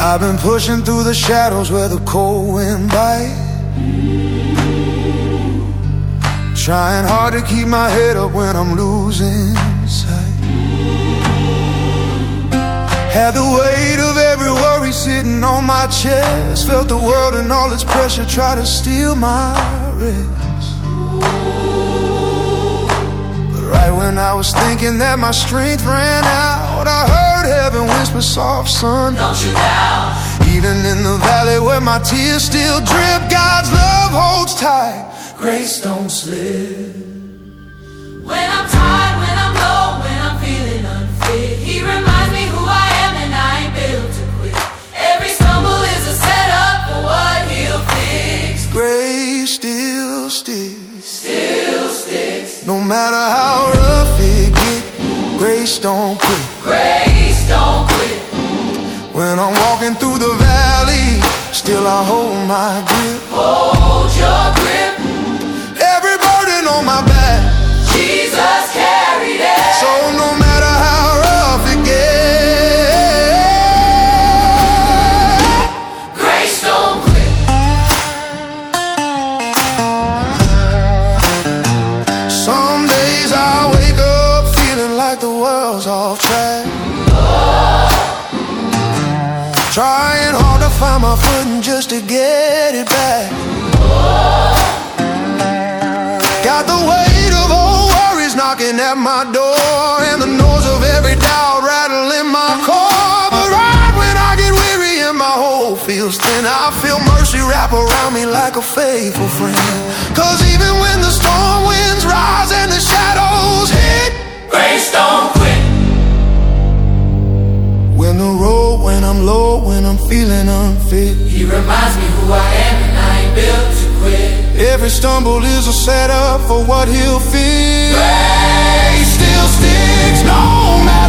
I've been pushing through the shadows where the cold wind bites, trying hard to keep my head up when I'm losing sight. Had the weight of every worry sitting on my chest, felt the world and all its pressure try to steal my rest. But right when I was thinking that my strength ran out, I heard heaven whisper soft, son, don't you doubt. Even in the valley where my tears still drip, God's love holds tight, grace don't slip. When I'm tired, when I'm low, when I'm feeling unfit, He reminds me who I am and I ain't built to quit. Every stumble is a setup for what He'll fix. Grace still sticks, still sticks. No matter how rough it gets, grace don't quit. Grace don't quit. When I'm walking through the valley, still I hold my grip. Hold your grip. Every burden on my back, Jesus carried it. so no matter how rough it gets, grace don't quit. some days I wake up feeling like the world's off track, trying hard to find my footing just to get it back. Got the weight of old worries knocking at my door, and the noise of every doubt rattling my core. But right when I get weary and my hope feels thin, I feel mercy wrap around me like a faithful friend. Cause even when the storm winds rise and the shadows hit, Grace don't quit. when I'm low, when I'm feeling unfit, He reminds me who I am and I ain't built to quit. every stumble is a setup for what He'll fix. Grace still sticks no matter